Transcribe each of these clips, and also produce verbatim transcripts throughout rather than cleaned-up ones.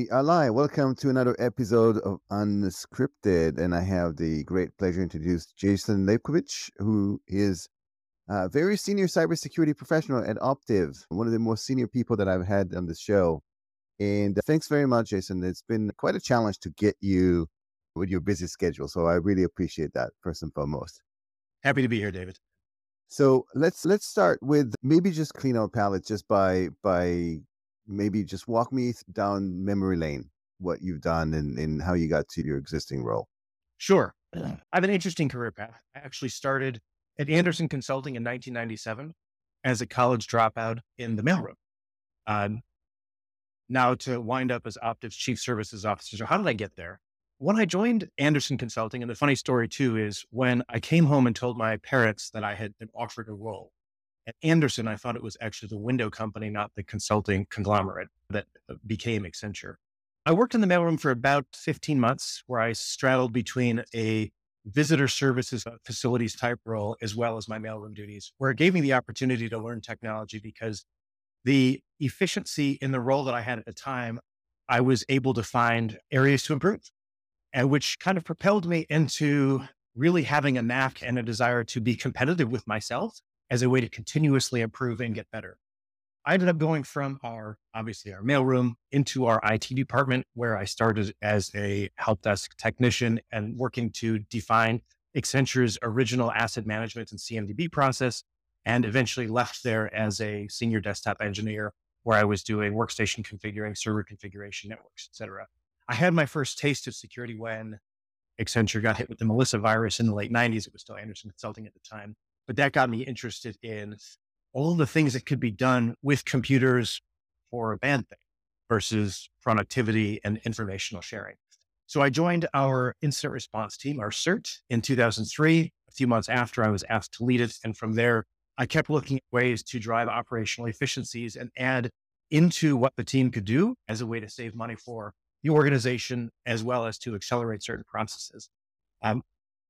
Ali, welcome to another episode of Unscripted. And I have the great pleasure to introduce Jason Levkovich, who is a very senior cybersecurity professional at Optiv, one of the most senior people that I've had on the show. And thanks very much, Jason. It's been quite a challenge to get you with your busy schedule. So I really appreciate that, first and foremost. Happy to be here, David. So let's let's start with maybe just clean our palate just by by maybe just walk me th- down memory lane, what you've done and, and how you got to your existing role. Sure. I have an interesting career path. I actually started at Anderson Consulting in nineteen ninety-seven as a college dropout in the mailroom. Um, now to wind up as Optiv's Chief Services Officer. So how did I get there? When I joined Anderson Consulting, and the funny story too is when I came home and told my parents that I had been offered a role at Anderson, I thought it was actually the window company, not the consulting conglomerate that became Accenture. I worked in the mailroom for about fifteen months, where I straddled between a visitor services uh, facilities type role as well as my mailroom duties, where it gave me the opportunity to learn technology because the efficiency in the role that I had at the time, I was able to find areas to improve, and which kind of propelled me into really having a knack and a desire to be competitive with myself as a way to continuously improve and get better. I ended up going from our, obviously our mailroom into our I T department, where I started as a help desk technician and working to define Accenture's original asset management and C M D B process, and eventually left there as a senior desktop engineer, where I was doing workstation configuring, server configuration, networks, et cetera. I had my first taste of security when Accenture got hit with the Melissa virus in the late nineties. It was still Anderson Consulting at the time, but that got me interested in all the things that could be done with computers for a bad thing versus productivity and informational sharing. So I joined our incident response team, our CERT, in two thousand three. A few months after, I was asked to lead it. And from there, I kept looking at ways to drive operational efficiencies and add into what the team could do as a way to save money for the organization, as well as to accelerate certain processes. Um,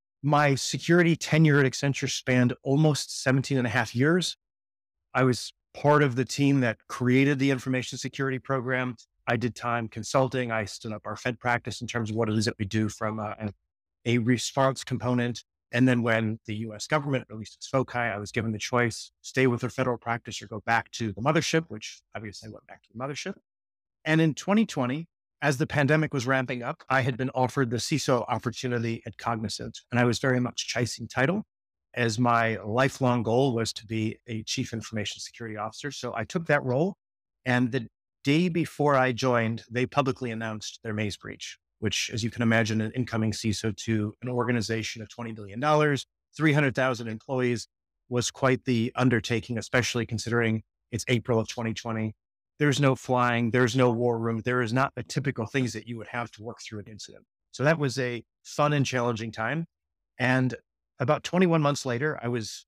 my security tenure at Accenture spanned almost seventeen and a half years. I was part of the team that created the information security program. I did time consulting. I stood up our Fed practice in terms of what it is that we do from a, a response component. And then when the U S government released its FOCI, I was given the choice, stay with their federal practice or go back to the mothership, which obviously I went back to the mothership. And in twenty twenty, as the pandemic was ramping up, I had been offered the C I S O opportunity at Cognizant, and I was very much chasing title, as my lifelong goal was to be a chief information security officer. So I took that role. And the day before I joined, they publicly announced their Maze breach, which, as you can imagine, an incoming C I S O to an organization of twenty billion dollars, three hundred thousand employees, was quite the undertaking, especially considering it's April of twenty twenty. There's no flying, there's no war room. There is not the typical things that you would have to work through an incident. So that was a fun and challenging time. And about twenty-one months later, I was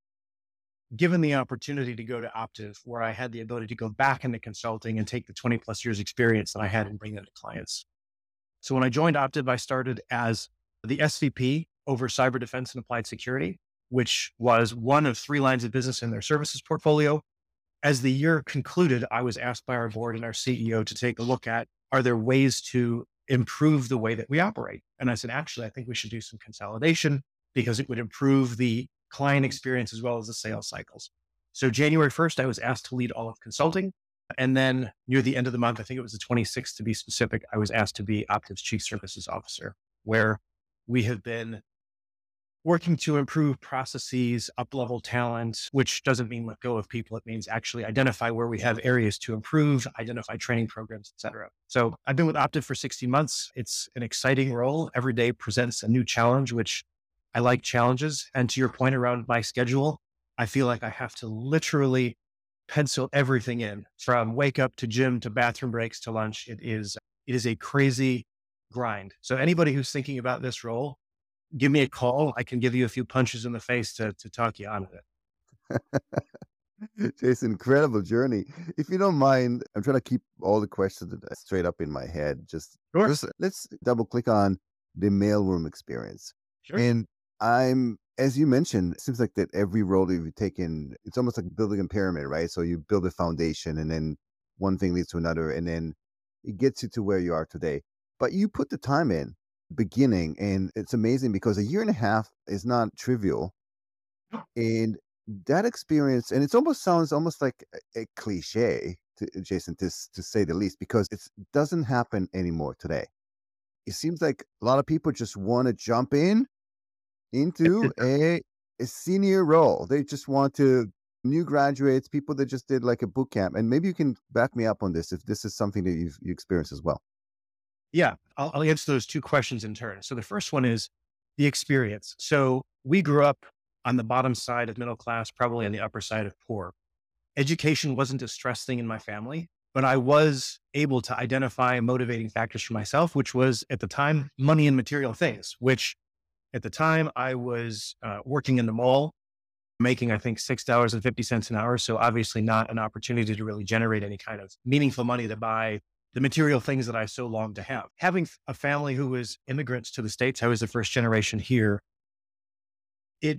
given the opportunity to go to Optiv, where I had the ability to go back into consulting and take the twenty plus years experience that I had and bring that to clients. So when I joined Optiv, I started as the S V P over cyber defense and applied security, which was one of three lines of business in their services portfolio. As the year concluded, I was asked by our board and our C E O to take a look at, are there ways to improve the way that we operate? And I said, actually, I think we should do some consolidation because it would improve the client experience as well as the sales cycles. So January first, I was asked to lead all of consulting. And then near the end of the month, I think it was the twenty-sixth to be specific, I was asked to be Optiv's Chief Services Officer, where we have been working to improve processes, up-level talent, which doesn't mean let go of people. It means actually identify where we have areas to improve, identify training programs, et cetera. So I've been with Optiv for sixty months. It's an exciting role. Every day presents a new challenge, which I like challenges. And to your point around my schedule, I feel like I have to literally pencil everything in, from wake up to gym to bathroom breaks to lunch. It is, it is a crazy grind. So anybody who's thinking about this role, give me a call. I can give you a few punches in the face to, to talk you out of it. Jason, incredible journey. If you don't mind, I'm trying to keep all the questions straight up in my head. Just, Sure. just let's double click on the mailroom experience. Sure. And I'm, as you mentioned, it seems like that every role that you've taken, it's almost like building a pyramid, right? So you build a foundation and then one thing leads to another. And then it gets you to where you are today. But you put the time in beginning, and it's amazing because a year and a half is not trivial. And that experience, and it almost sounds almost like a, a cliche, to, Jason, to, s- to say the least, because it doesn't happen anymore today. It seems like a lot of people just want to jump in into a, a senior role. They just want to, new graduates, people that just did like a boot camp. And maybe you can back me up on this if this is something that you've you experienced as well. Yeah, I'll, I'll answer those two questions in turn. So the first one is the experience. So we grew up on the bottom side of middle class, probably on the upper side of poor. Education wasn't a stress thing in my family, but I was able to identify motivating factors for myself, which was at the time money and material things, which at the time I was uh, working in the mall, making, I think, six dollars and fifty cents an hour. So obviously not an opportunity to really generate any kind of meaningful money to buy the material things that I so longed to have. Having a family who was immigrants to the States, I was the first generation here. It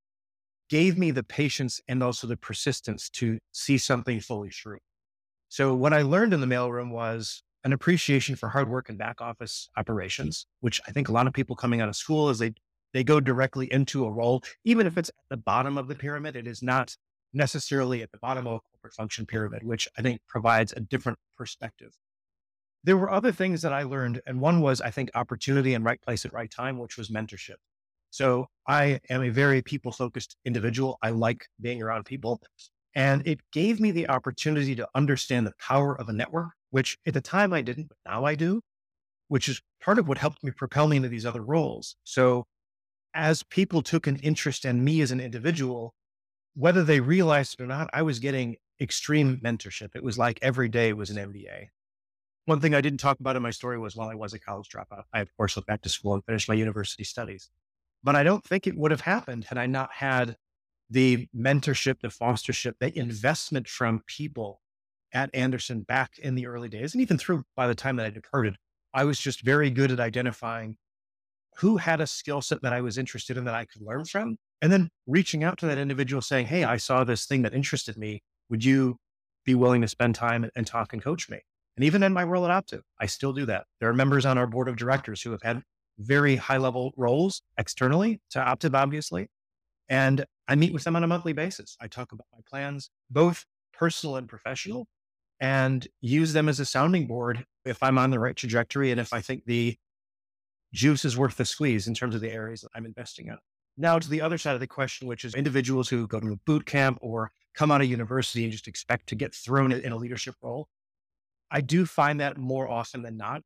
gave me the patience and also the persistence to see something fully through. So what I learned in the mailroom was an appreciation for hard work and back office operations, which I think a lot of people coming out of school is they they go directly into a role, even if it's at the bottom of the pyramid, it is not necessarily at the bottom of a corporate function pyramid, which I think provides a different perspective. There were other things that I learned, and one was, I think, opportunity and right place at right time, which was mentorship. So I am a very people focused individual. I like being around people. And it gave me the opportunity to understand the power of a network, which at the time I didn't, but now I do, which is part of what helped me propel me into these other roles. So as people took an interest in me as an individual, whether they realized it or not, I was getting extreme mentorship. It was like every day was an M B A. One thing I didn't talk about in my story was while I was a college dropout, I, of course, went back to school and finished my university studies. But I don't think it would have happened had I not had the mentorship, the fostership, the investment from people at Anderson back in the early days. And even through by the time that I departed, I was just very good at identifying who had a skill set that I was interested in that I could learn from. And then reaching out to that individual saying, hey, I saw this thing that interested me. Would you be willing to spend time and, and talk and coach me? And even in my role at Optiv, I still do that. There are members on our board of directors who have had very high level roles externally to Optiv, obviously. And I meet with them on a monthly basis. I talk about my plans, both personal and professional, and use them as a sounding board if I'm on the right trajectory and if I think the juice is worth the squeeze in terms of the areas that I'm investing in. Now to the other side of the question, which is individuals who go to a boot camp or come out of university and just expect to get thrown in a leadership role. I do find that more often than not.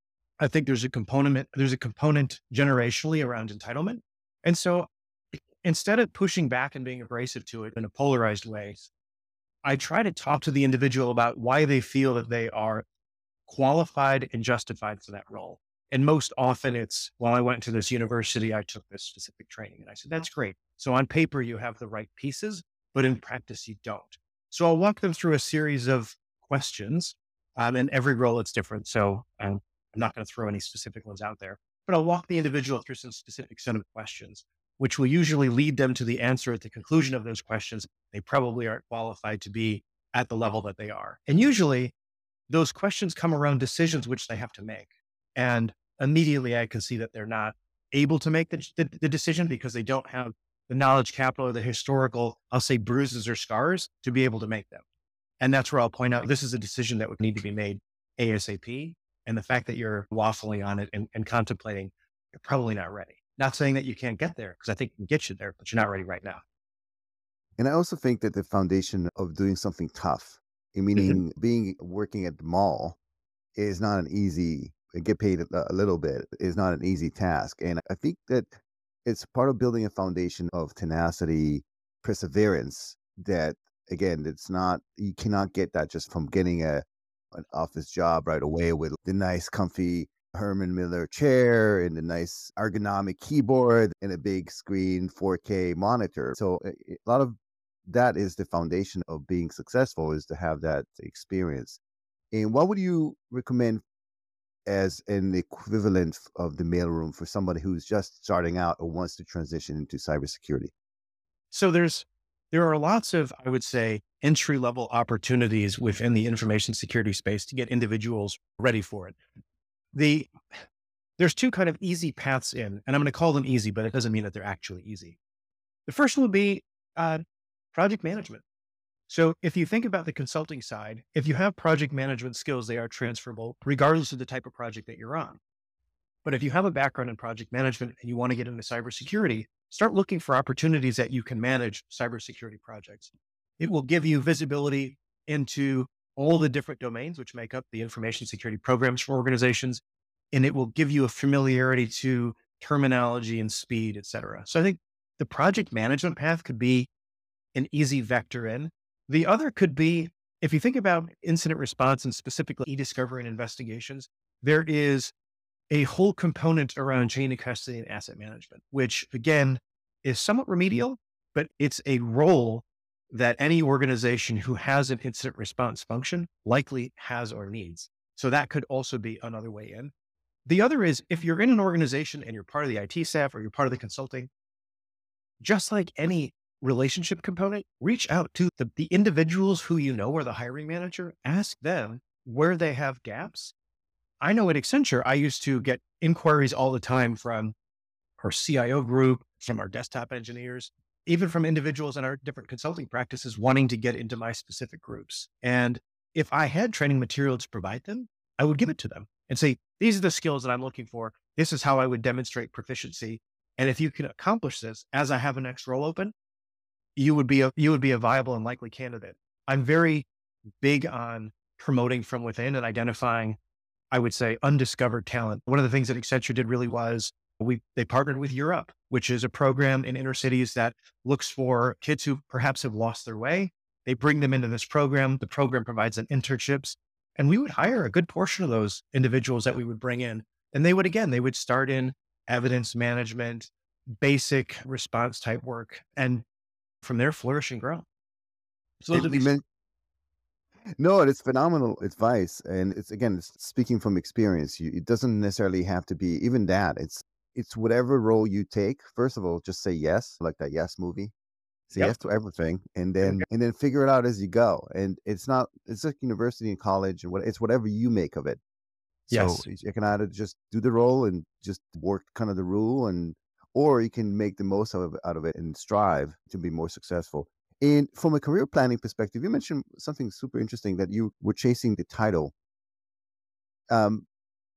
I think there's a component, there's a component generationally around entitlement. And so instead of pushing back and being abrasive to it in a polarized way, I try to talk to the individual about why they feel that they are qualified and justified for that role. And most often it's, well, I went to this university, I took this specific training. And I said, that's great. So on paper, you have the right pieces, but in practice, you don't. So I'll walk them through a series of questions. Um, and every role it's different. So um, I'm not going to throw any specific ones out there, but I'll walk the individual through some specific set of questions, which will usually lead them to the answer at the conclusion of those questions. They probably aren't qualified to be at the level that they are. And usually those questions come around decisions which they have to make. And immediately I can see that they're not able to make the, the, the decision because they don't have the knowledge capital or the historical, I'll say bruises or scars to be able to make them. And that's where I'll point out, this is a decision that would need to be made ASAP. And the fact that you're waffling on it and, and contemplating, you're probably not ready. Not saying that you can't get there, because I think it can get you there, but you're not ready right now. And I also think that the foundation of doing something tough, eh, Mhm. meaning being working at the mall, is not an easy, uh, get paid a, a little bit, is not an easy task. And I think that it's part of building a foundation of tenacity, perseverance, that again, it's not, you cannot get that just from getting a an office job right away with the nice, comfy Herman Miller chair and the nice ergonomic keyboard and a big screen four K monitor. So a, a lot of that is the foundation of being successful, is to have that experience. And what would you recommend as an equivalent of the mailroom for somebody who's just starting out or wants to transition into cybersecurity? So there's, there are lots of, I would say, entry level opportunities within the information security space to get individuals ready for it. The There's two kind of easy paths in, and I'm going to call them easy, but it doesn't mean that they're actually easy. The first one would be uh, project management. So if you think about the consulting side, if you have project management skills, they are transferable regardless of the type of project that you're on. But if you have a background in project management and you want to get into cybersecurity, start looking for opportunities that you can manage cybersecurity projects. It will give you visibility into all the different domains which make up the information security programs for organizations. And it will give you a familiarity to terminology and speed, et cetera. So I think the project management path could be an easy vector in. The other could be, if you think about incident response and specifically e-discovery and investigations, there is a whole component around chain of custody and asset management, which again is somewhat remedial, but it's a role that any organization who has an incident response function likely has or needs. So that could also be another way in. The other is if you're in an organization and you're part of the I T staff or you're part of the consulting, just like any relationship component, reach out to the, the individuals who you know are the hiring manager, ask them where they have gaps. I know at Accenture, I used to get inquiries all the time from our C I O group, from our desktop engineers, even from individuals in our different consulting practices wanting to get into my specific groups. And if I had training material to provide them, I would give it to them and say, these are the skills that I'm looking for. This is how I would demonstrate proficiency. And if you can accomplish this as I have a next role open, you would be a, you would be a viable and likely candidate. I'm very big on promoting from within and identifying, I would say, undiscovered talent. One of the things that Accenture did really was we, they partnered with Europe, which is a program in inner cities that looks for kids who perhaps have lost their way. They bring them into this program. The program provides them internships, and we would hire a good portion of those individuals that we would bring in. And they would, again, they would start in evidence management, basic response type work, and from there flourish and grow. So those are these- No, it's phenomenal advice. And it's, again, it's speaking from experience. You, it doesn't necessarily have to be even that. It's, it's whatever role you take. First of all, just say yes, like that Yes movie. Say Yep. yes to everything, and then and then figure it out as you go. And it's not, it's like university and college, and what it's whatever you make of it. So Yes. you can either just do the role and just work kind of the rule, and or you can make the most of it, out of it and strive to be more successful. And from a career planning perspective, you mentioned something super interesting, that you were chasing the title. Um,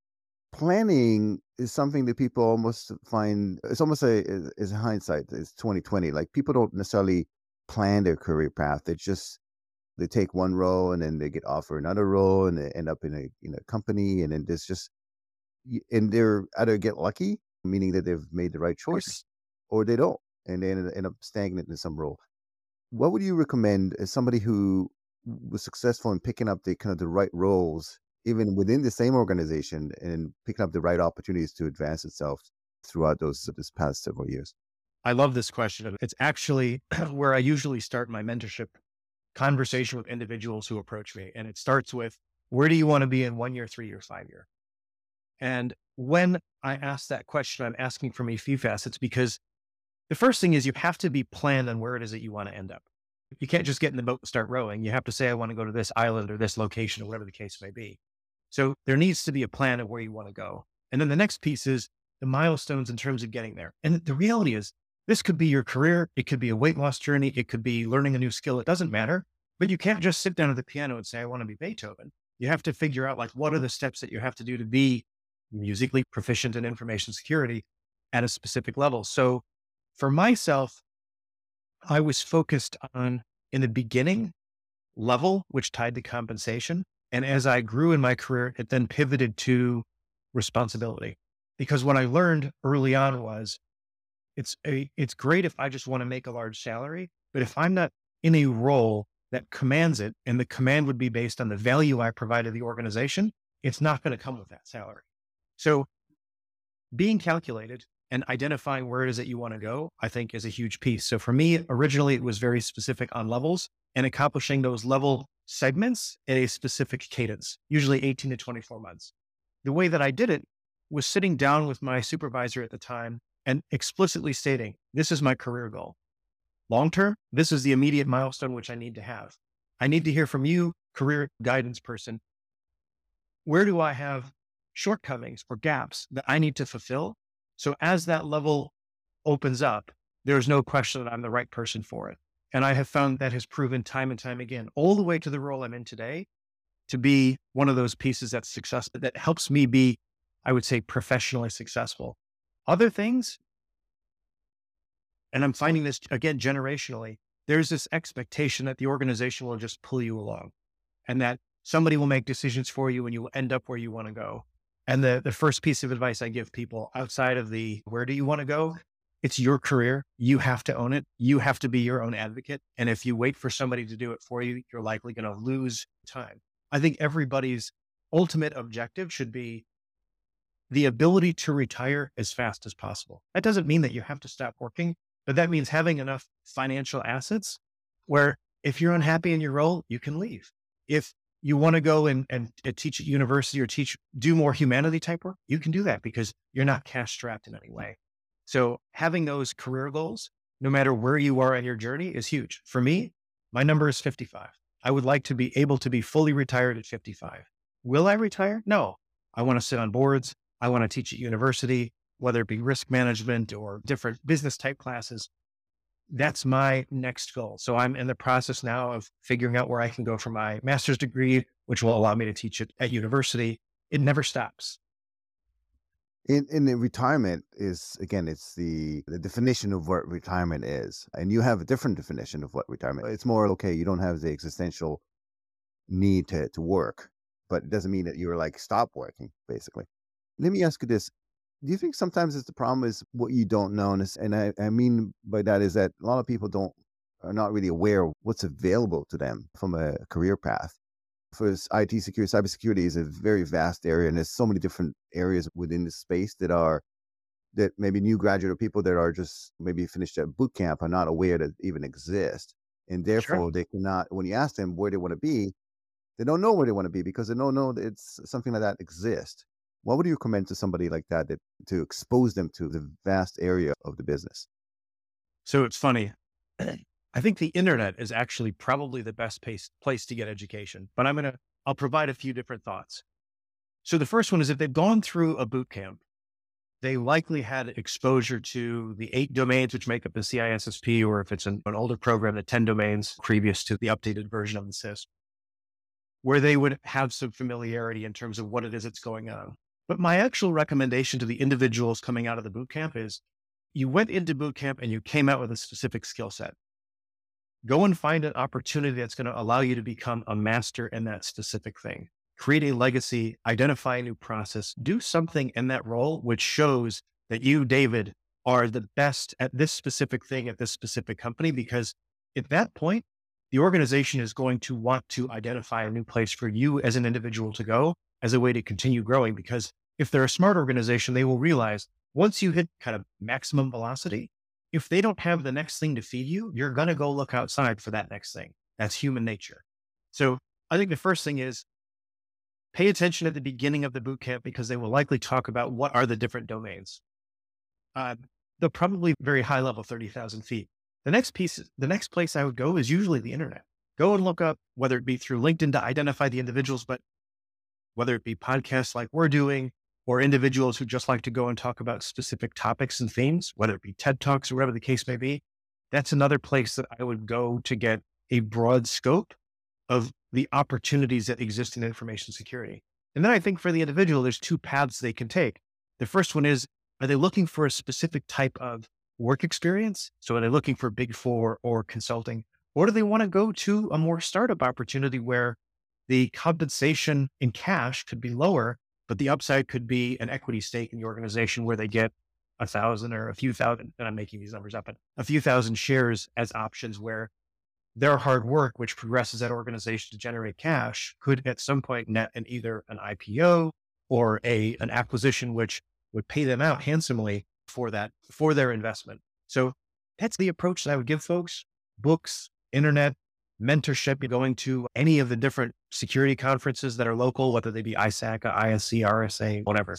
planning is something that people almost find, it's almost a is, is hindsight. It's twenty twenty. Like, people don't necessarily plan their career path. They just they take one role and then they get offered another role and they end up in a in a company, and then there's just y- and they're either get lucky, meaning that they've made the right choice, or they don't, and they end, end up stagnant in some role. What would you recommend as somebody who was successful in picking up the kind of the right roles, even within the same organization, and picking up the right opportunities to advance itself throughout those this past several years? I love this question. It's actually where I usually start my mentorship conversation with individuals who approach me. And it starts with, where do you want to be in one year, three years, five year? And when I ask that question, I'm asking from a few facets, because the first thing is you have to be planned on where it is that you want to end up. You can't just get in the boat and start rowing. You have to say, I want to go to this island or this location or whatever the case may be. So there needs to be a plan of where you want to go. And then the next piece is the milestones in terms of getting there. And the reality is, this could be your career. It could be a weight loss journey. It could be learning a new skill. It doesn't matter. But you can't just sit down at the piano and say, I want to be Beethoven. You have to figure out, like, what are the steps that you have to do to be musically proficient in information security at a specific level. So for myself, I was focused on, in the beginning, level, which tied to compensation. And as I grew in my career, it then pivoted to responsibility. Because what I learned early on was, it's a, it's great if I just want to make a large salary, but if I'm not in a role that commands it, and the command would be based on the value I provide to the organization, it's not going to come with that salary. So being calculated and identifying where it is that you want to go, I think, is a huge piece. So for me, originally, it was very specific on levels and accomplishing those level segments at a specific cadence, usually eighteen to twenty-four months. The way that I did it was sitting down with my supervisor at the time and explicitly stating, this is my career goal. Long term, this is the immediate milestone which I need to have. I need to hear from you, career guidance person. Where do I have shortcomings or gaps that I need to fulfill? So as that level opens up, there's no question that I'm the right person for it. And I have found that has proven time and time again, all the way to the role I'm in today, to be one of those pieces that's success that helps me be, I would say, professionally successful. Other things, and I'm finding this again generationally, there's this expectation that the organization will just pull you along and that somebody will make decisions for you and you will end up where you want to go. And the, the first piece of advice I give people outside of the where do you want to go? It's your career. You have to own it. You have to be your own advocate. And if you wait for somebody to do it for you, you're likely going to lose time. I think everybody's ultimate objective should be the ability to retire as fast as possible. That doesn't mean that you have to stop working, but that means having enough financial assets where if you're unhappy in your role, you can leave. If you want to go and, and, and teach at university or teach, do more humanity type work, you can do that because you're not cash strapped in any way. So having those career goals, no matter where you are in your journey, is huge. For me, my number is fifty-five. I would like to be able to be fully retired at fifty-five. Will I retire? No. I want to sit on boards. I want to teach at university, whether it be risk management or different business type classes. That's my next goal. So I'm in the process now of figuring out where I can go for my master's degree, which will allow me to teach it at university. It never stops. In in the retirement is again, it's the the definition of what retirement is, and you have a different definition of what retirement. It's more okay. You don't have the existential need to to work, but it doesn't mean that you're like stop working. Basically, let me ask you this: do you think sometimes it's the problem is what you don't know, and, it's- and I I mean by that is that a lot of people don't are not really aware of what's available to them from a career path for s- I T security, cybersecurity is a very vast area, and there's so many different areas within the space that are that maybe new graduate or people that are just maybe finished at boot camp are not aware that even exist, and Sure. therefore they cannot. When you ask them where they want to be, they don't know where they want to be because they don't know that it's something like that exists. What would you recommend to somebody like that, that to expose them to the vast area of the business? So it's funny. I think the internet is actually probably the best place, place to get education, but I'm going to, I'll provide a few different thoughts. So the first one is if they've gone through a boot camp, they likely had exposure to the eight domains which make up the C I S S P, or if it's an, an older program, the ten domains previous to the updated version of the S I S, where they would have some familiarity in terms of what it is that's going on. But my actual recommendation to the individuals coming out of the boot camp is you went into boot camp and you came out with a specific skill set. Go and find an opportunity that's going to allow you to become a master in that specific thing. Create a legacy, identify a new process, do something in that role which shows that you, David, are the best at this specific thing at this specific company. Because at that point, the organization is going to want to identify a new place for you as an individual to go as a way to continue growing. Because if they're a smart organization, they will realize once you hit kind of maximum velocity, if they don't have the next thing to feed you, you're going to go look outside for that next thing. That's human nature. So I think the first thing is pay attention at the beginning of the boot camp because they will likely talk about what are the different domains. Uh, they'll probably very high level, thirty thousand feet. The next piece, the next place I would go is usually the internet. Go and look up, whether it be through LinkedIn to identify the individuals, but whether it be podcasts like we're doing, or individuals who just like to go and talk about specific topics and themes, whether it be TED Talks or whatever the case may be, that's another place that I would go to get a broad scope of the opportunities that exist in information security. And then I think for the individual, there's two paths they can take. The first one is, are they looking for a specific type of work experience? So are they looking for big four or consulting? Or do they want to go to a more startup opportunity where the compensation in cash could be lower, but the upside could be an equity stake in the organization where they get a thousand or a few thousand, and I'm making these numbers up, but a few thousand shares as options where their hard work, which progresses that organization to generate cash, could at some point net in either an I P O or a an acquisition, which would pay them out handsomely for that, for their investment. So that's the approach that I would give folks: books, internet, mentorship, going to any of the different security conferences that are local, whether they be ISAC, I S C, R S A, whatever.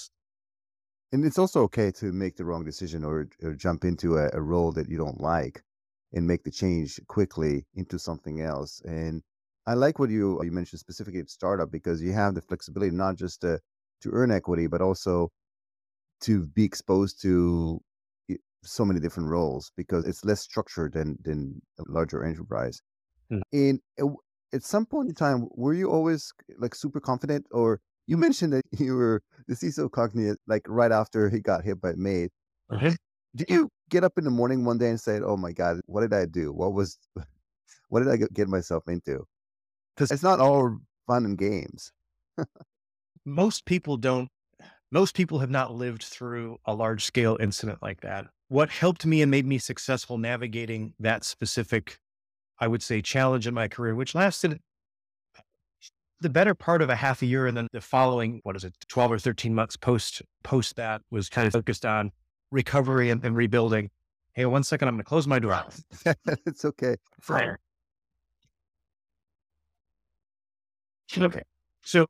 And it's also okay to make the wrong decision or, or jump into a, a role that you don't like and make the change quickly into something else. And I like what you you mentioned specifically at startup because you have the flexibility not just to to earn equity, but also to be exposed to i- so many different roles because it's less structured than than a larger enterprise. Mm. In uh, w- at some point in time, were you always like super confident, or you mentioned that you were the C I S O cognate like right after he got hit by Maid? Mhm. Did you get up in the morning one day and say, "Oh my God, what did I do? What was what did I get get myself into?" Because it's not all fun and games. Most people don't, most people have not lived through a large scale incident like that. What helped me and made me successful navigating that specific, I would say, challenge in my career, which lasted the better part of a half a year. And then the following, what is it, twelve or thirteen months post, post that was kind of focused on recovery and, and rebuilding. Hey, one second, I'm going to close my door. It's okay. Fire. Okay. So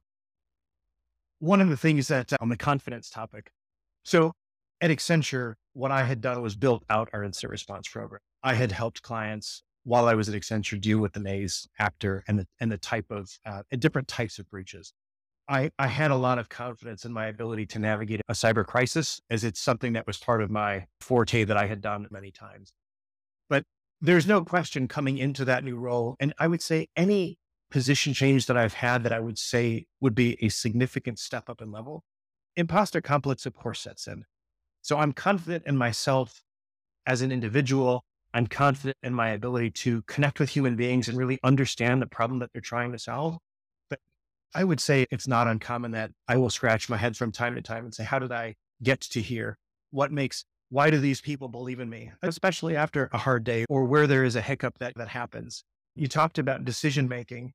one of the things that uh, on the confidence topic. So at Accenture, what I had done was built out our incident response program. I had helped clients while I was at Accenture deal with the maze actor and the, and the type of uh, different types of breaches. I, I had a lot of confidence in my ability to navigate a cyber crisis as it's something that was part of my forte that I had done many times. But there's no question coming into that new role. And I would say any position change that I've had that I would say would be a significant step up in level, imposter complex, of course, sets in. So I'm confident in myself as an individual. I'm confident in my ability to connect with human beings and really understand the problem that they're trying to solve. But I would say it's not uncommon that I will scratch my head from time to time and say, how did I get to here? What makes, why do these people believe in me? Especially after a hard day or where there is a hiccup that, that happens. You talked about decision making.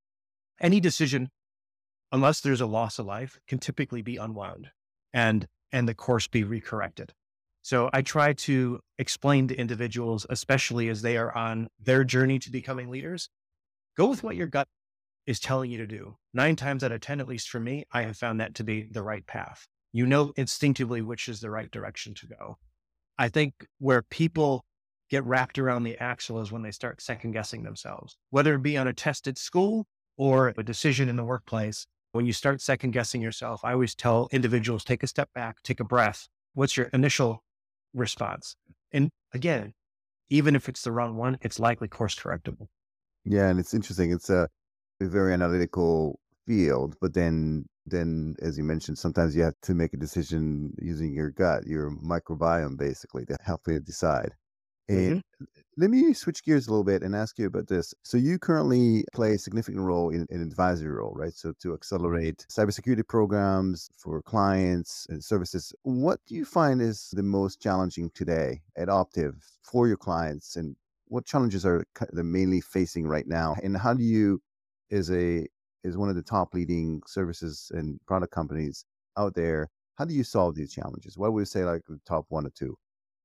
Any decision, unless there's a loss of life, can typically be unwound and, and the course be recorrected. So I try to explain to individuals, especially as they are on their journey to becoming leaders, go with what your gut is telling you to do. Nine times out of ten, at least for me, I have found that to be the right path. You know instinctively which is the right direction to go. I think where people get wrapped around the axle is when they start second guessing themselves, whether it be on a test at school or a decision in the workplace. When you start second guessing yourself, I always tell individuals, take a step back, take a breath. What's your initial response? And again, even if it's the wrong one, it's likely course correctable. Yeah, and it's interesting. It's a, a very analytical field, but then then as you mentioned, sometimes you have to make a decision using your gut, your microbiome, basically, to help you decide. And Mm-hmm. let me switch gears a little bit and ask you about this. So you currently play a significant role in an advisory role, right? So to accelerate cybersecurity programs for clients and services. What do you find is the most challenging today at Optiv for your clients, and what challenges are ki- they're mainly facing right now? And how do you, as a as one of the top leading services and product companies out there, how do you solve these challenges? What would you say like the top one or two?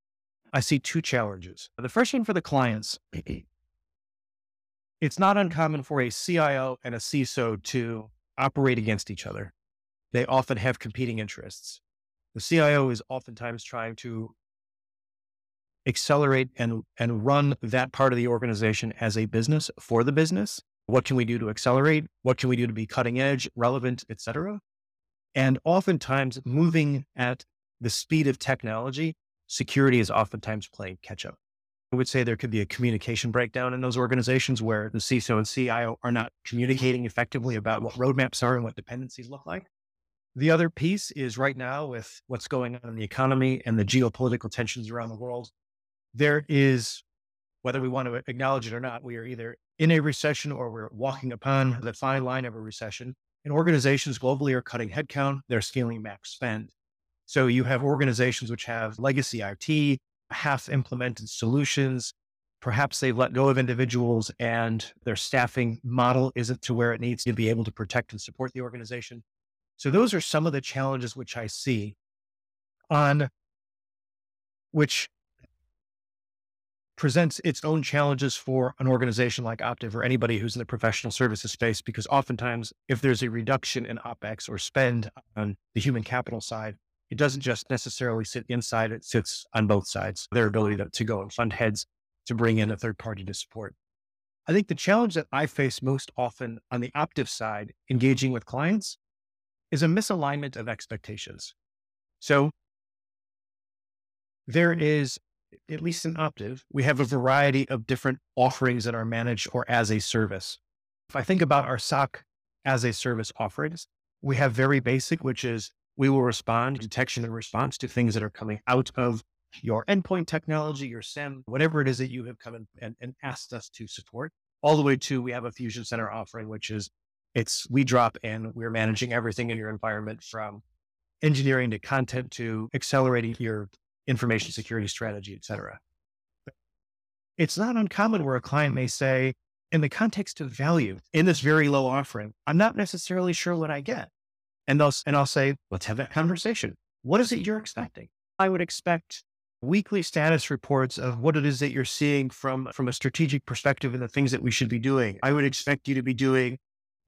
I see two challenges. The first one for the clients, it's not uncommon for a C I O and a C I S O to operate against each other. They often have competing interests. The C I O is oftentimes trying to accelerate and, and run that part of the organization as a business for the business. What can we do to accelerate? What can we do to be cutting edge, relevant, et cetera? And oftentimes moving at the speed of technology, security is oftentimes playing catch up. I would say there could be a communication breakdown in those organizations where the C I S O and C I O are not communicating effectively about what roadmaps are and what dependencies look like. The other piece is right now with what's going on in the economy and the geopolitical tensions around the world, there is, whether we want to acknowledge it or not, we are either in a recession or we're walking upon the fine line of a recession. And organizations globally are cutting headcount, they're scaling back spend. So you have organizations which have legacy I T, half implemented solutions. Perhaps they've let go of individuals and their staffing model isn't to where it needs to be able to protect and support the organization. So those are some of the challenges which I see on which presents its own challenges for an organization like Optiv or anybody who's in the professional services space, because oftentimes if there's a reduction in OpEx or spend on the human capital side, it doesn't just necessarily sit inside, it sits on both sides. Their ability to, to go and fund heads to bring in a third party to support. I think the challenge that I face most often on the Optiv side, engaging with clients, is a misalignment of expectations. So there is, at least in Optiv, we have a variety of different offerings that are managed or as a service. If I think about our S O C as a service offerings, we have very basic, which is we will respond, detection and response to things that are coming out of your endpoint technology, your S I E M, whatever it is that you have come in and, and asked us to support, all the way to we have a Fusion Center offering, which is it's we drop in, we're managing everything in your environment from engineering to content to accelerating your information security strategy, et cetera. It's not uncommon where a client may say, in the context of value in this very low offering, I'm not necessarily sure what I get. And they'll, and I'll say, let's have that conversation. What is it you're expecting? I would expect weekly status reports of what it is that you're seeing from, from a strategic perspective and the things that we should be doing. I would expect you to be doing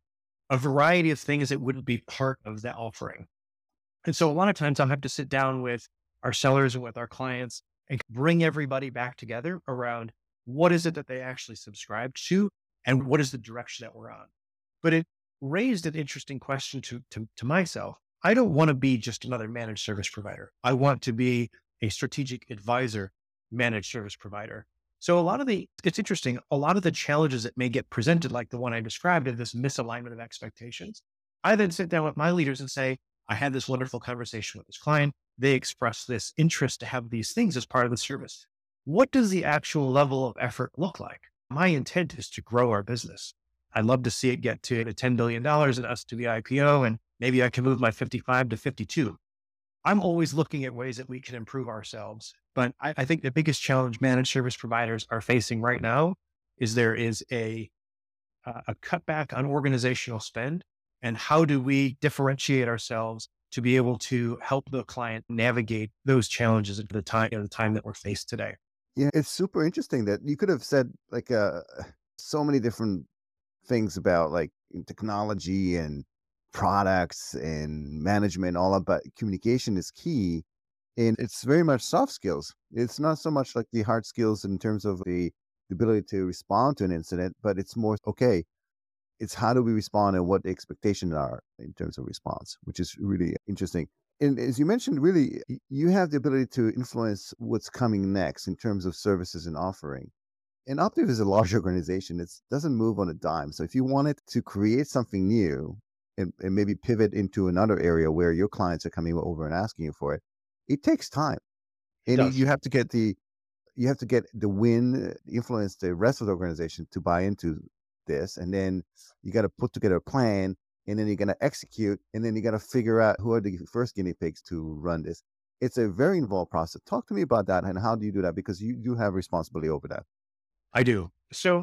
a variety of things that wouldn't be part of that offering. And so a lot of times I'll have to sit down with our sellers and with our clients and bring everybody back together around what is it that they actually subscribe to and what is the direction that we're on. But it raised an interesting question to, to, to myself. I don't want to be just another managed service provider. I want to be a strategic advisor managed service provider. So a lot of the, it's interesting, a lot of the challenges that may get presented, like the one I described, of this misalignment of expectations, I then sit down with my leaders and say, I had this wonderful conversation with this client. They expressed this interest to have these things as part of the service. What does the actual level of effort look like? My intent is to grow our business. I'd love to see it get to ten billion dollars and us to the I P O, and maybe I can move my fifty-five to fifty-two. I'm always looking at ways that we can improve ourselves. But I, I think the biggest challenge managed service providers are facing right now is there is a, uh, a cutback on organizational spend. And how do we differentiate ourselves to be able to help the client navigate those challenges at the time, you know, the time that we're faced today? Yeah, it's super interesting that you could have said like uh, so many different things about like technology and products and management, all about communication is key. And it's very much soft skills. It's not so much like the hard skills in terms of the, the ability to respond to an incident, but it's more, okay, it's how do we respond and what the expectations are in terms of response, which is really interesting. And as you mentioned, really, y- you have the ability to influence what's coming next in terms of services and offering. And Optiv is a large organization. It doesn't move on a dime. So if you wanted to create something new and, and maybe pivot into another area where your clients are coming over and asking you for it, it takes time. It And you does. you have to get the you have to get the win, uh, influence the rest of the organization to buy into this, and then you got to put together a plan, and then you're going to execute, and then you got to figure out who are the first guinea pigs to run this. It's a very involved process. Talk to me about that, and how do you do that? Because you do have responsibility over that. I do. So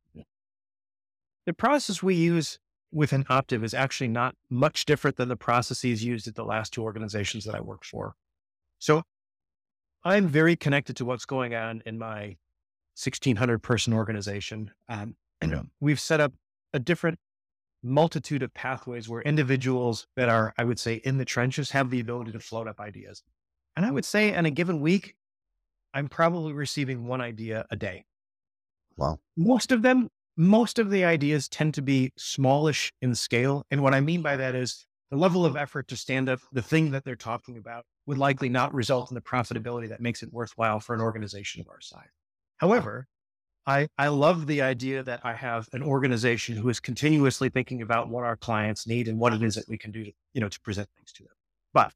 the process we use within Optiv is actually not much different than the processes used at the last two organizations that I worked for. So I'm very connected to what's going on in my sixteen hundred person organization. Um, and Yeah. we've set up a different multitude of pathways where individuals that are, I would say, in the trenches have the ability to float up ideas. And I would say in a given week, I'm probably receiving one idea a day. Wow. Most of them, most of the ideas tend to be smallish in scale. And what I mean by that is the level of effort to stand up the thing that they're talking about would likely not result in the profitability that makes it worthwhile for an organization of our size. However, I, I love the idea that I have an organization who is continuously thinking about what our clients need and what it is that we can do to, you know, to present things to them. But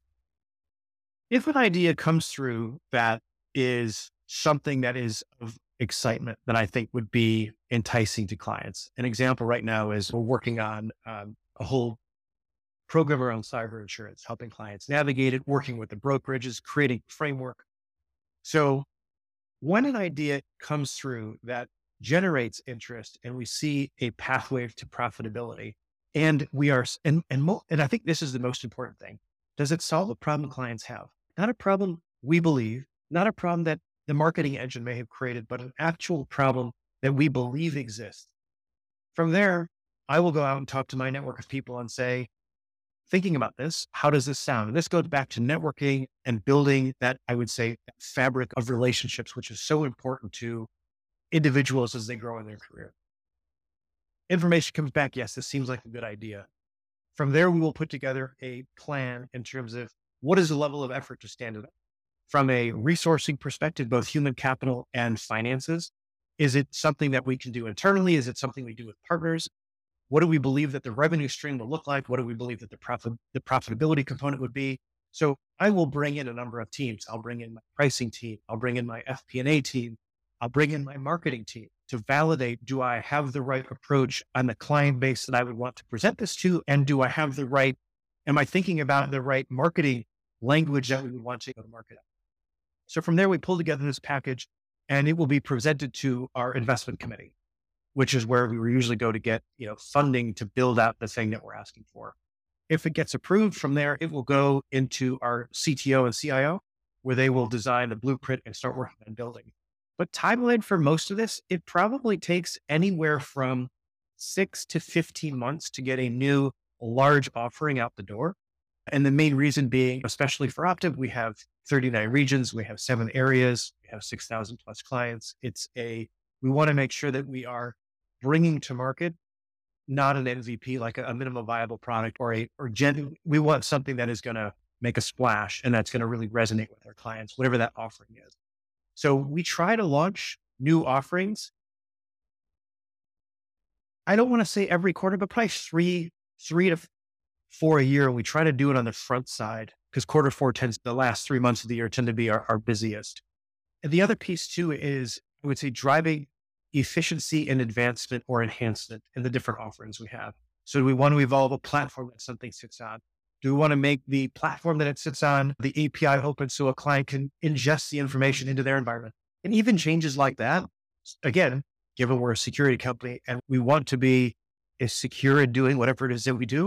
if an idea comes through that is something that is of excitement that I think would be enticing to clients. An example right now is we're working on um, a whole program around cyber insurance, helping clients navigate it, working with the brokerages, creating a framework. So when an idea comes through that generates interest and we see a pathway to profitability, and we are, and, and, mo- and I think this is the most important thing. Does it solve a problem clients have? Not a problem we believe, not a problem that the marketing engine may have created, but an actual problem that we believe exists. From there, I will go out and talk to my network of people and say, thinking about this, how does this sound? And this goes back to networking and building that, I would say, fabric of relationships, which is so important to individuals as they grow in their career. Information comes back. Yes, this seems like a good idea. From there, we will put together a plan in terms of what is the level of effort to stand it up. From a resourcing perspective, both human capital and finances, is it something that we can do internally? Is it something we do with partners? What do we believe that the revenue stream will look like? What do we believe that the profit, the profitability component would be? So I will bring in a number of teams. I'll bring in my pricing team. I'll bring in my F P and A team. I'll bring in my marketing team to validate, do I have the right approach on the client base that I would want to present this to? And do I have the right, am I thinking about the right marketing language that we would want to go to market at? So from there, we pull together this package and it will be presented to our investment committee, which is where we will usually go to get, you know, funding to build out the thing that we're asking for. If it gets approved from there, it will go into our C T O and C I O, where they will design the blueprint and start working on building. But timeline for most of this, it probably takes anywhere from six to fifteen months to get a new large offering out the door. And the main reason being, especially for Optiv, we have thirty-nine regions, we have seven areas, we have six thousand plus clients. It's a, we want to make sure that we are bringing to market, not an M V P, like a, a minimum viable product or a, or gen, we want something that is going to make a splash and that's going to really resonate with our clients, whatever that offering is. So we try to launch new offerings. I don't want to say every quarter, but probably three, three to four a year. And we try to do it on the front side because quarter four tends, the last three months of the year tend to be our, our busiest. And the other piece too is, I would say, driving efficiency and advancement or enhancement in the different offerings we have. So do we want to evolve a platform that something sits on? Do we want to make the platform that it sits on, the A P I open so a client can ingest the information into their environment? And even changes like that, again, given we're a security company and we want to be as secure in doing whatever it is that we do,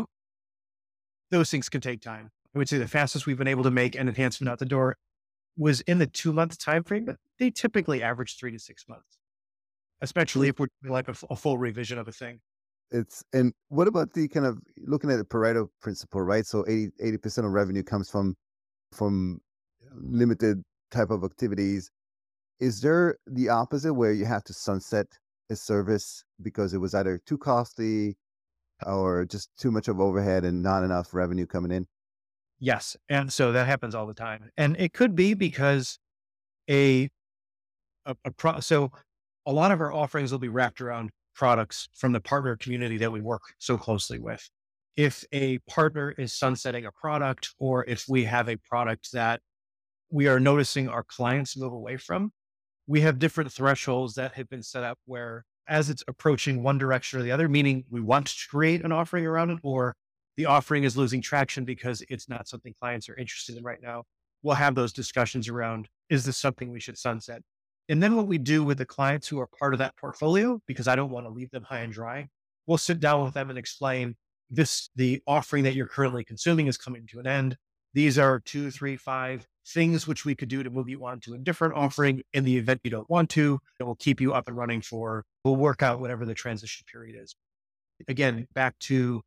those things can take time. I would say the fastest we've been able to make an enhancement out the door was in the two month time frame, but they typically average three to six months, especially if we're doing like a, a full revision of a thing. It's, and what about the kind of looking at the Pareto principle, right? So eighty percent of revenue comes from, from limited type of activities. Is there the opposite where you have to sunset a service because it was either too costly or just too much of overhead and not enough revenue coming in? Yes. And so that happens all the time. And it could be because a, a, a pro, so a lot of our offerings will be wrapped around products from the partner community that we work so closely with. If a partner is sunsetting a product, or if we have a product that we are noticing our clients move away from, we have different thresholds that have been set up where as it's approaching one direction or the other, meaning we want to create an offering around it, or the offering is losing traction because it's not something clients are interested in right now, we'll have those discussions around, is this something we should sunset? And then what we do with the clients who are part of that portfolio, because I don't want to leave them high and dry, we'll sit down with them and explain this, the offering that you're currently consuming is coming to an end. These are two, three, five things which we could do to move you on to a different offering in the event you don't want to. It will keep you up and running for, we'll work out whatever the transition period is. Again, back to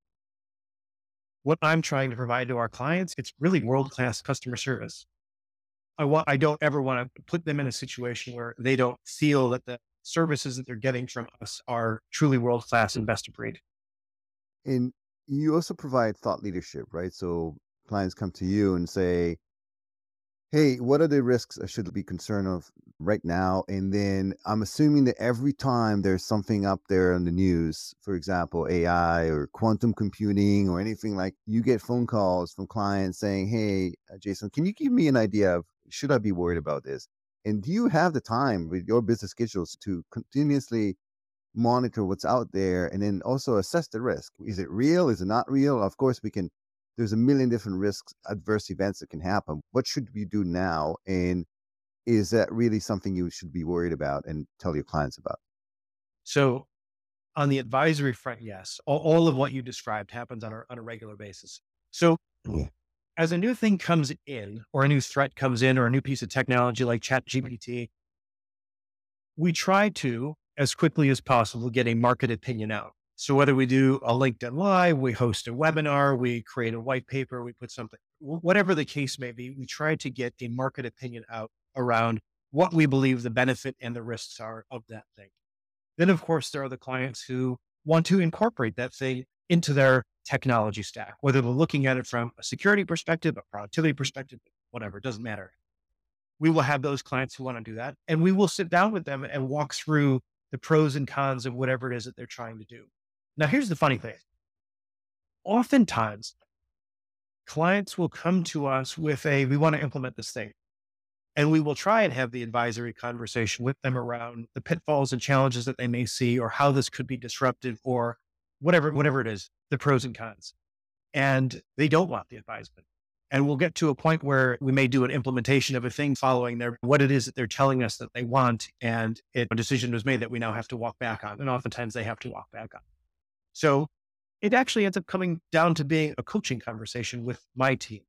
what I'm trying to provide to our clients, it's really world-class customer service. I want, I don't ever want to put them in a situation where they don't feel that the services that they're getting from us are truly world-class and best of breed. And you also provide thought leadership, right? So clients come to you and say, hey, what are the risks I should be concerned of right now? And then I'm assuming that every time there's something up there on the news, for example, A I or quantum computing or anything, like, you get phone calls from clients saying, hey, uh, Jason, can you give me an idea of, should I be worried about this? And do you have the time with your business schedules to continuously monitor what's out there and then also assess the risk? Is it real? Is it not real? Of course, we can, there's a million different risks, adverse events that can happen. What should we do now? And is that really something you should be worried about and tell your clients about? So on the advisory front, yes, all, all of what you described happens on a, on a regular basis. So yeah. As a new thing comes in, or a new threat comes in, or a new piece of technology like ChatGPT, we try to, as quickly as possible, get a market opinion out. So whether we do a LinkedIn Live, we host a webinar, we create a white paper, we put something, whatever the case may be, we try to get a market opinion out around what we believe the benefit and the risks are of that thing. Then, of course, there are the clients who want to incorporate that thing into their technology stack, whether they're looking at it from a security perspective, a productivity perspective, whatever, it doesn't matter. We will have those clients who want to do that. And we will sit down with them and walk through the pros and cons of whatever it is that they're trying to do. Now, here's the funny thing. Oftentimes, clients will come to us with a, we want to implement this thing. And we will try and have the advisory conversation with them around the pitfalls and challenges that they may see, or how this could be disruptive, or whatever, whatever it is, the pros and cons. And they don't want the advisement. And we'll get to a point where we may do an implementation of a thing following their, what it is that they're telling us that they want. And it, a decision was made that we now have to walk back on. And oftentimes they have to walk back on. So it actually ends up coming down to being a coaching conversation with my team.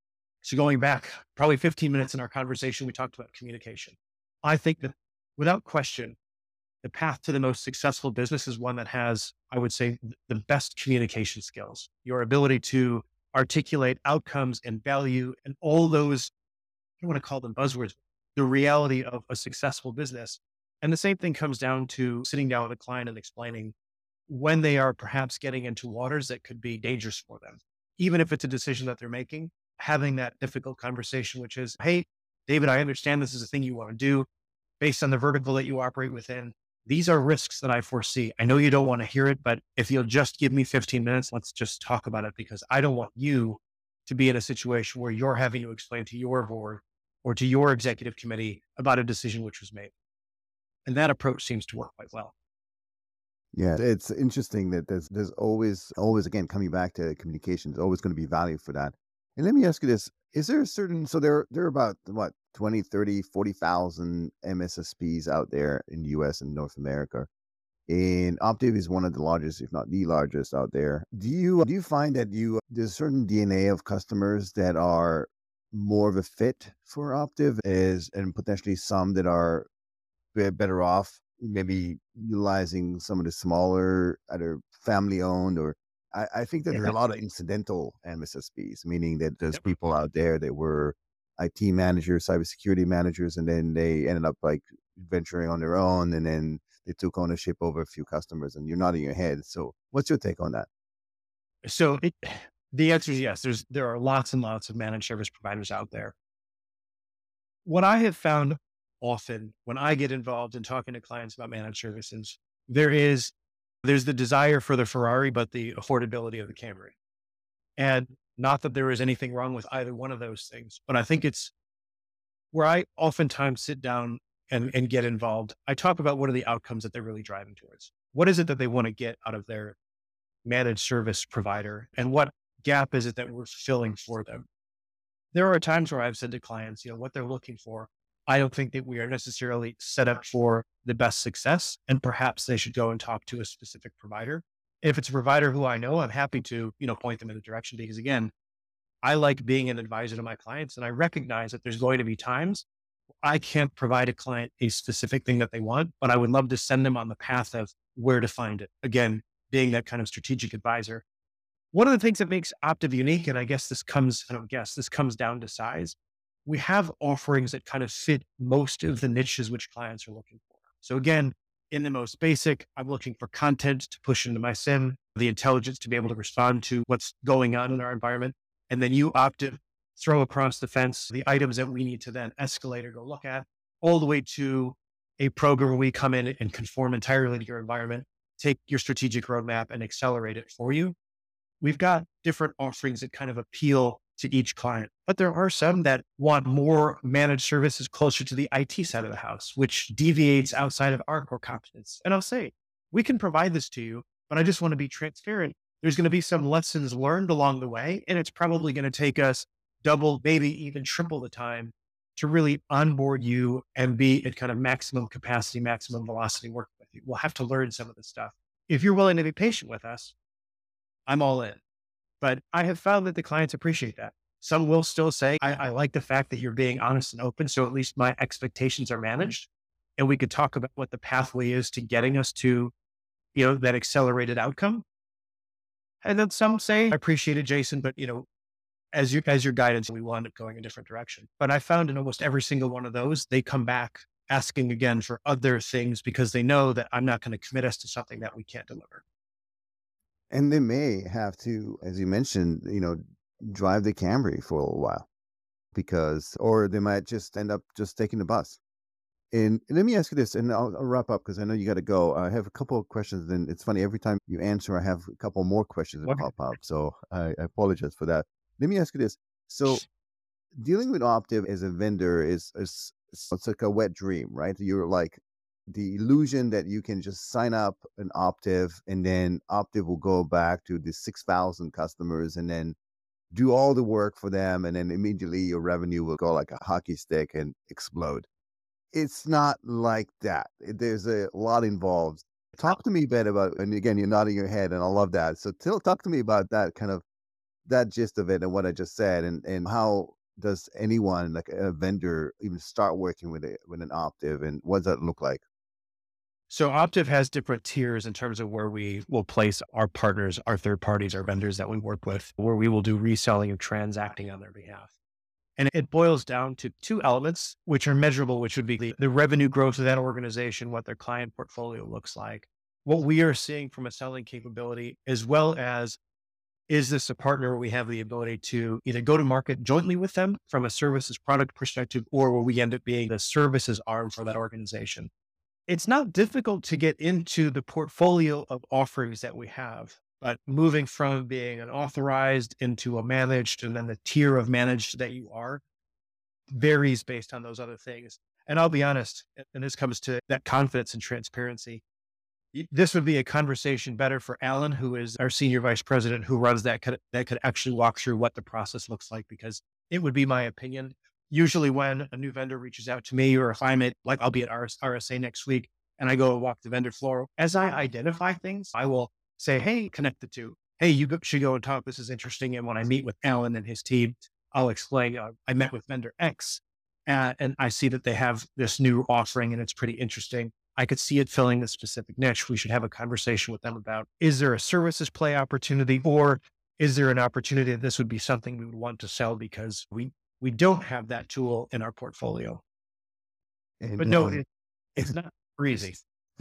So going back probably fifteen minutes in our conversation, we talked about communication. I think that without question, the path to the most successful business is one that has, I would say, the best communication skills, your ability to articulate outcomes and value and all those, I don't want to call them buzzwords, the reality of a successful business. And the same thing comes down to sitting down with a client and explaining when they are perhaps getting into waters that could be dangerous for them, even if it's a decision that they're making, having that difficult conversation, which is, hey, David, I understand this is a thing you want to do based on the vertical that you operate within. These are risks that I foresee. I know you don't want to hear it, but if you'll just give me fifteen minutes, let's just talk about it, because I don't want you to be in a situation where you're having to explain to your board or to your executive committee about a decision which was made. And that approach seems to work quite well. Yeah, it's interesting that there's there's always always again coming back to communication. There's always going to be value for that. And let me ask you this: is there a certain so there there are about what twenty, thirty, forty thousand M S S Ps out there in the U S and North America, and Optiv is one of the largest, if not the largest, out there. Do you do you find that you there's a certain D N A of customers that are more of a fit for Optiv, as and potentially some that are be- better off maybe utilizing some of the smaller, either family owned or I, I think that there's a Yeah. lot of incidental M S S Ps, meaning that there's Yep. people out there that were I T managers, cybersecurity managers, and then they ended up like venturing on their own, and then they took ownership over a few customers, and you're nodding your head. So what's your take on that? So it, the answer is yes. There's there are lots and lots of managed service providers out there. What I have found often when I get involved in talking to clients about managed services, there is there's the desire for the Ferrari, but the affordability of the Camry. And not that there is anything wrong with either one of those things, but I think it's where I oftentimes sit down and, and get involved. I talk about what are the outcomes that they're really driving towards. What is it that they want to get out of their managed service provider? And what gap is it that we're filling for them? There are times where I've said to clients, you know, what they're looking for. I don't think that we are necessarily set up for the best success, and perhaps they should go and talk to a specific provider. If it's a provider who I know, I'm happy to, you know, point them in the direction, because again, I like being an advisor to my clients, and I recognize that there's going to be times I can't provide a client a specific thing that they want, but I would love to send them on the path of where to find it. Again, being that kind of strategic advisor. One of the things that makes Optiv unique, and I guess this comes, I don't guess, this comes down to size. We have offerings that kind of fit most of the niches which clients are looking for. So again, in the most basic, I'm looking for content to push into my SIM, the intelligence to be able to respond to what's going on in our environment. And then you Optiv throw across the fence the items that we need to then escalate or go look at, all the way to a program where we come in and conform entirely to your environment, take your strategic roadmap and accelerate it for you. We've got different offerings that kind of appeal to each client, but there are some that want more managed services closer to the I T side of the house, which deviates outside of our core competence. And I'll say, we can provide this to you, but I just want to be transparent. There's going to be some lessons learned along the way, and it's probably going to take us double, maybe even triple the time to really onboard you and be at kind of maximum capacity, maximum velocity working with you. We'll have to learn some of this stuff. If you're willing to be patient with us, I'm all in. But I have found that the clients appreciate that. Some will still say, I, I like the fact that you're being honest and open, so at least my expectations are managed. And we could talk about what the pathway is to getting us to, you know, that accelerated outcome. And then some say, I appreciate it, Jason, but you know, as your as your guidance, we will end up going a different direction. But I found in almost every single one of those, they come back asking again for other things because they know that I'm not going to commit us to something that we can't deliver. And they may have to, as you mentioned, you know, drive the Camry for a while because, or they might just end up just taking the bus. And let me ask you this, and I'll, I'll wrap up because I know you got to go. I have a couple of questions, and it's funny every time you answer, I have a couple more questions that Okay. pop up. So I, I apologize for that. Let me ask you this: so dealing with Optiv as a vendor is, is it's like a wet dream, right? You're like the illusion that you can just sign up an Optiv, and then Optiv will go back to the six thousand customers, and then do all the work for them, and then immediately your revenue will go like a hockey stick and explode. It's not like that. Eh, There's a lot involved. Talk to me a bit about, and again, you're nodding your head, and I love that. So tell, talk to me about that kind of that gist of it and what I just said, and and how does anyone like a vendor even start working with it with an Optiv, and what does that look like? So Optiv has different tiers in terms of where we will place our partners, our third parties, our vendors that we work with, where we will do reselling and transacting on their behalf. And it boils down to two elements, which are measurable, which would be the, the revenue growth of that organization, what their client portfolio looks like, what we are seeing from a selling capability, as well as is this a partner where we have the ability to either go to market jointly with them from a services product perspective, or where we end up being the services arm for that organization. It's not difficult to get into the portfolio of offerings that we have, but moving from being an authorized into a managed and then the tier of managed that you are varies based on those other things. And I'll be honest, a- and this comes to that confidence and transparency. y- This would be a conversation better for Alan, who is our senior vice president, who runs that could, that could actually walk through what the process looks like, because it would be my opinion. Usually when a new vendor reaches out to me, or if I'm at, like, I'll be at R S R S A next week and I go walk the vendor floor, as I identify things, I will say, hey, connect the two. Hey, you go- should go and talk. This is interesting. And when I meet with Alan and his team, I'll explain, uh, I met with vendor X, uh, and I see that they have this new offering and it's pretty interesting. I could see it filling a specific niche. We should have a conversation with them about, is there a services play opportunity, or is there an opportunity that this would be something we would want to sell because we, we don't have that tool in our portfolio. And But no, um, it, it's not easy.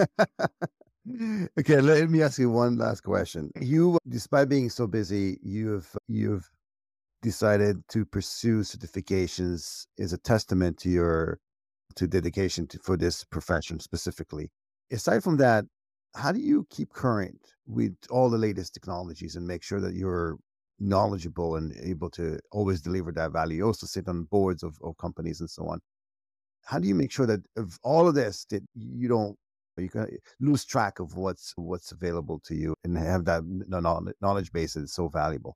okay, let me ask you one last question. You, despite being so busy, you've you've decided to pursue certifications is a testament to your to dedication to for this profession specifically. Aside from that, how do you keep current with all the latest technologies and make sure that you're knowledgeable and able to always deliver that value? You also sit on boards of, of companies and so on. How do you make sure that of all of this that you don't you can lose track of what's what's available to you and have that kn- knowledge knowledge base that is so valuable?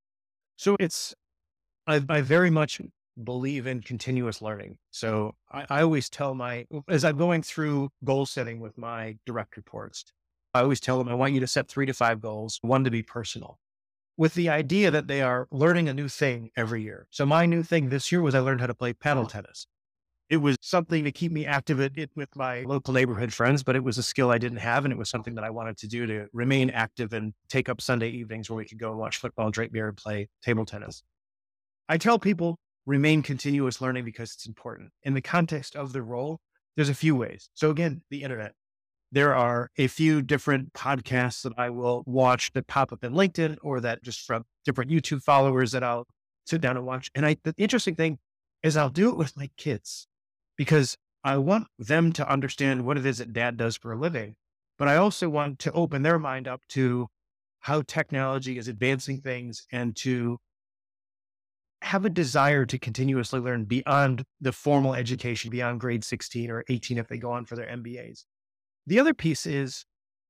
So it's, I, I very much believe in continuous learning. So I, I always tell my, as I'm going through goal setting with my direct reports, I always tell them, I want you to set three to five goals, one to be personal, with the idea that they are learning a new thing every year. So my new thing this year was I learned how to play paddle tennis. It was something to keep me active at it with my local neighborhood friends, but it was a skill I didn't have. And it was something that I wanted to do to remain active and take up Sunday evenings where we could go and watch football, drink beer, and play table tennis. I tell people remain continuous learning because it's important. In the context of the role, there's a few ways. So again, the internet. There are a few different podcasts that I will watch that pop up in LinkedIn, or that just from different YouTube followers that I'll sit down and watch. And I, the interesting thing is I'll do it with my kids because I want them to understand what it is that dad does for a living. But I also want to open their mind up to how technology is advancing things, and to have a desire to continuously learn beyond the formal education, beyond grade sixteen or eighteen if they go on for their M B As. The other piece is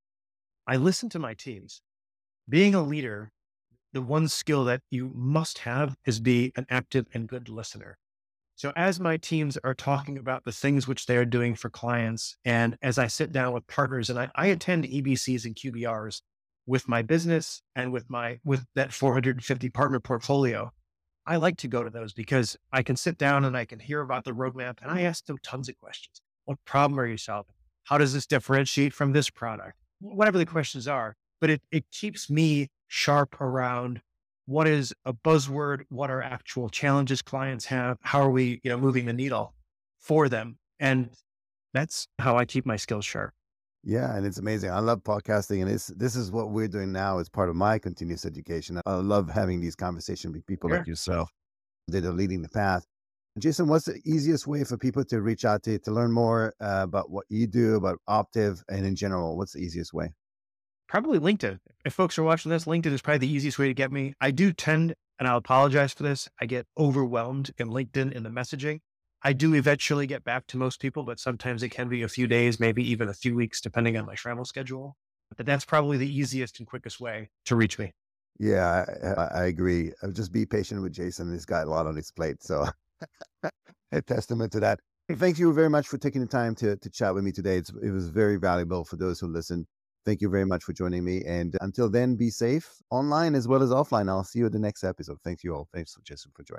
I listen to my teams. Being a leader, the one skill that you must have is be an active and good listener. So as my teams are talking about the things which they are doing for clients, and as I sit down with partners, and I, I attend E B Cs and Q B Rs with my business and with my with that four hundred fifty partner portfolio, I like to go to those because I can sit down and I can hear about the roadmap, and I ask them tons of questions. What problem are you solving? How does this differentiate from this product? Whatever the questions are, but it, it keeps me sharp around what is a buzzword, what are actual challenges clients have, how are we, you know, moving the needle for them. And that's how I keep my skills sharp. Yeah, and it's amazing. I love podcasting, and this this is what we're doing now as part of my continuous education. I love having these conversations with people like Sure. yourself that are leading the path. Jason, what's the easiest way for people to reach out to you to learn more uh, about what you do, about Optiv, and in general? What's the easiest way? Probably LinkedIn. If folks are watching this, LinkedIn is probably the easiest way to get me. I do tend, and I'll apologize for this, I get overwhelmed in LinkedIn in the messaging. I do eventually get back to most people, but sometimes it can be a few days, maybe even a few weeks, depending on my travel schedule. But that's probably the easiest and quickest way to reach me. Yeah, I, I I agree. Uh, Just be patient with Jason. He's got a lot on his plate. So a testament to that. Hey, thank you very much for taking the time to to chat with me today. It's, it was very valuable for those who listen. Thank you very much for joining me. And until then, be safe online as well as offline. I'll see you at the next episode. Thank you all. Thanks, Jason, for joining.